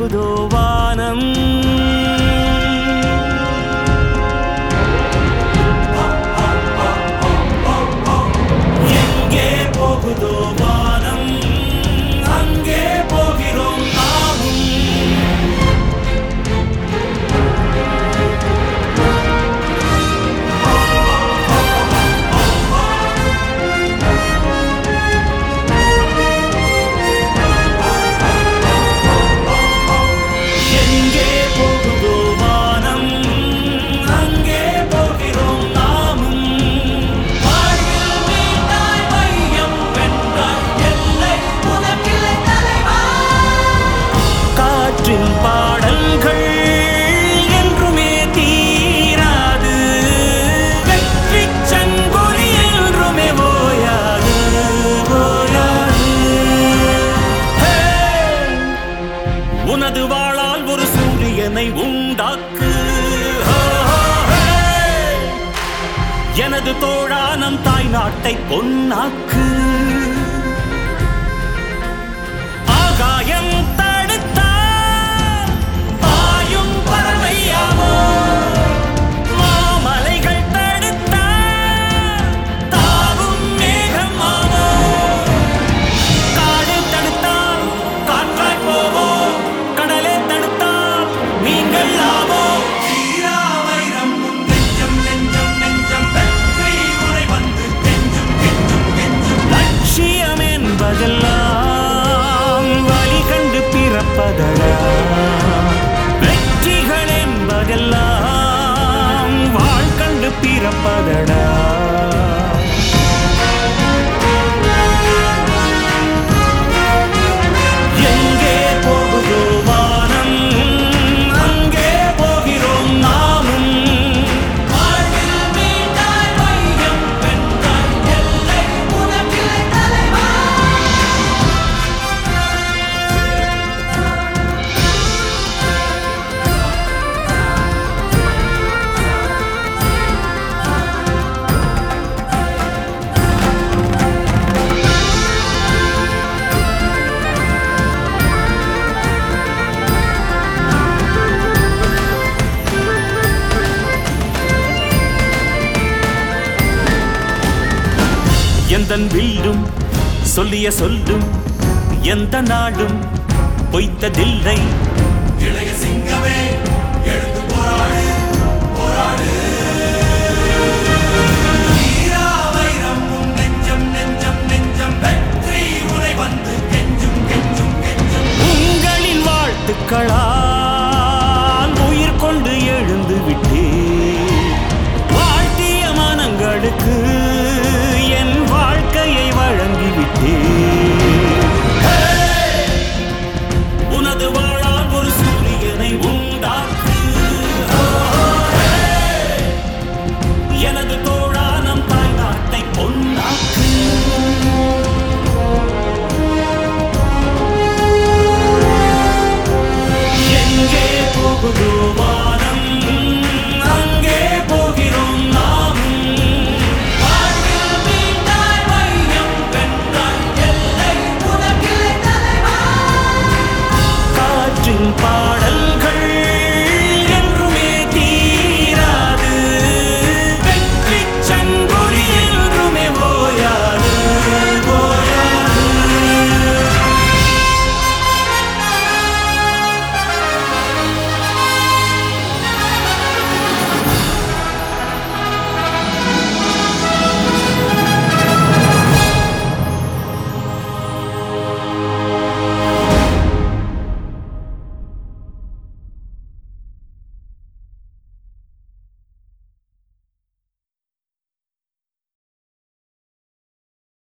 போகுதோ வானம் எங்கே போகுதோ வானம் அங்கே போகிறோம் நாமும் பாடல்கள் என்றுமே தீராது வெற்றி சங்கொலி என்றுமே ஓயாது ஓயாது உனது வாளால் ஒரு சூரியனை உண்டாக்கு எனது தோழா நம் தாய் நாட்டை பொன்னாக்கு ஆகாயம் வழி கண்டு பிறப்பதடா வெற்றிகள் என்பதெல்லாம் வாழ் கண்டு பிறப்பதடா எங்கே போகுதோ வானம் அங்கே போகிறோம் நாமும் எந்தன் வில்லும் சொல்லிய சொல்லும் எந்த நாளும் பொய்த்ததில்லை இளைய சிங்கமே எழுந்து போராடு போராடு வீராவைரம் நெஞ்சம் நெஞ்சம் நெஞ்சம் வெற்றி உரை வந்து கெஞ்சும் கெஞ்சும் கெஞ்சும் உங்களின் வாழ்த்துக்களா